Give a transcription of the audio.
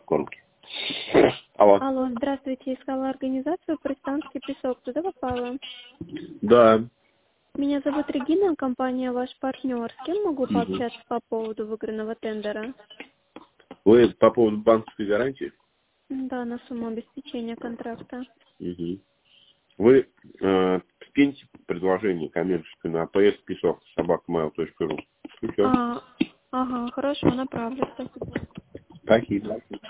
подкормки. Алло. Алло, здравствуйте. Искала организацию «Пристанский песок». Туда попала? Да. Меня зовут Регина, компания «Ваш партнер». С кем могу пообщаться по поводу выигранного тендера? Вы по поводу банковской гарантии? Да, на сумму обеспечения контракта. Вы скиньте предложение коммерческое на pspesok@mail.ru. Ага, хорошо, направлю. Спасибо. Спасибо.